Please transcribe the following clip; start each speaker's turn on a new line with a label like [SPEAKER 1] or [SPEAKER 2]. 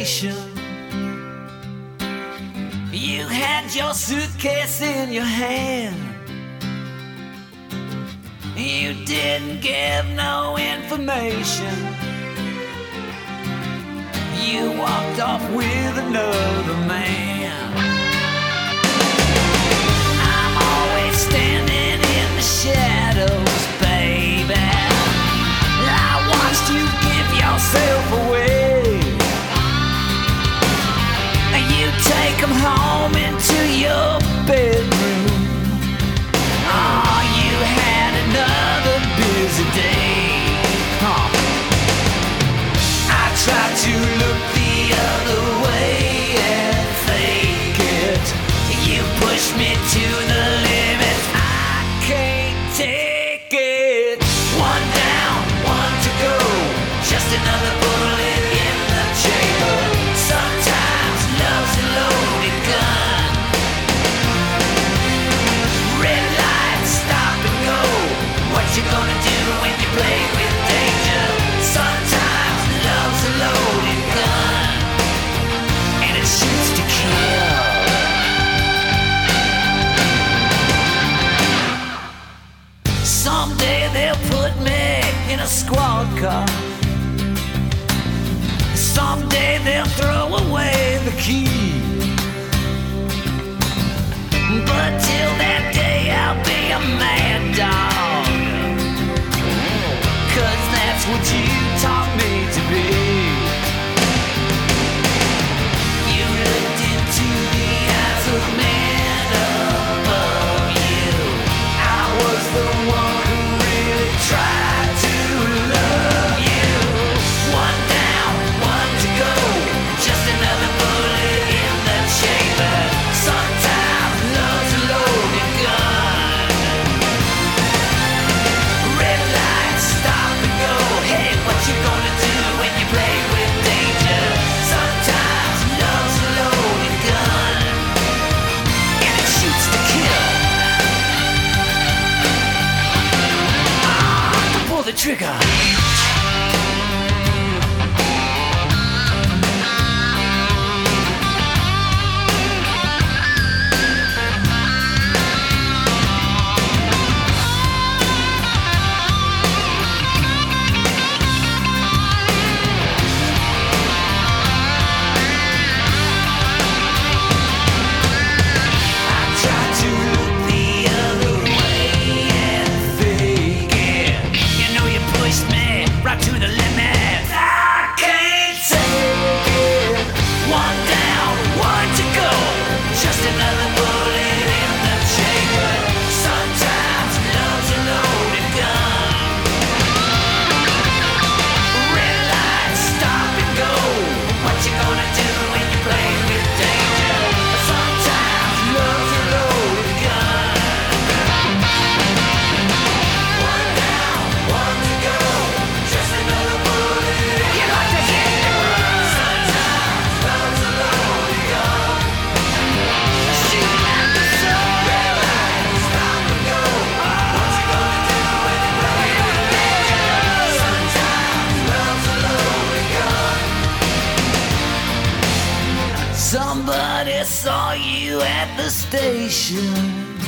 [SPEAKER 1] station. You had your suitcase in your hand. You didn't give no information. You walked off with another man. I'm always standing in the shadows, baby. I watched you give yourself away. You take them home into your bedroom. Oh, you had another busy day. I tried to look the other way and fake it. You pushed me to the limit. I can't take it. One down, one to go. Just another bullet in the chamber. Sometimes love's a loaded gun. Red lights, stop and go. What you gonna do when you play with danger? Sometimes love's a loaded gun, and it shoots to kill. Someday they'll put me in a squad car. Someday they'll throw away the key. But till that day I'll be a mad dog, 'cause that's what you taught me to be. You looked into the eyes of men above you. I was the one who really tried to love you. One down, one to go. Just another bullet in the chamber. Sometimes love's a loaded gun. Red lights, stop and go. Hey, what you gonna do when you play with danger? Sometimes love's a loaded gun, and it shoots to kill. Pull the trigger. Right to the limit. I can't take it. One down, one to go. Just another bullet in the chamber. Sometimes love's a loaded gun. Red lights, stop and go. What you gonna do when you play with danger? Sometimes love's a loaded gun. One down, one to go. Just another bullet. You like to hit the ground. Sometimes love's a loaded gun. Shoot at the sun. Red lights, stop and go. What you gonna do when you play with danger? Sometimes love's a loaded gun. Somebody saw you at the station.